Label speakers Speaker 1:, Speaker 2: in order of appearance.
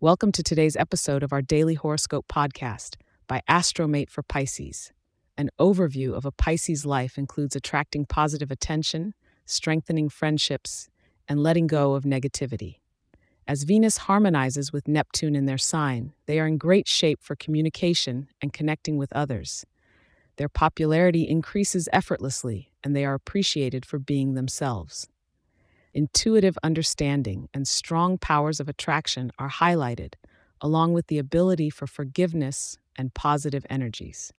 Speaker 1: Welcome to today's episode of our daily horoscope podcast by Astromate for Pisces. An overview of a Pisces life includes attracting positive attention, strengthening friendships, and letting go of negativity. As Venus harmonizes with Neptune in their sign, they are in great shape for communication and connecting with others. Their popularity increases effortlessly, and they are appreciated for being themselves. Intuitive understanding and strong powers of attraction are highlighted, along with the ability for forgiveness and positive energies.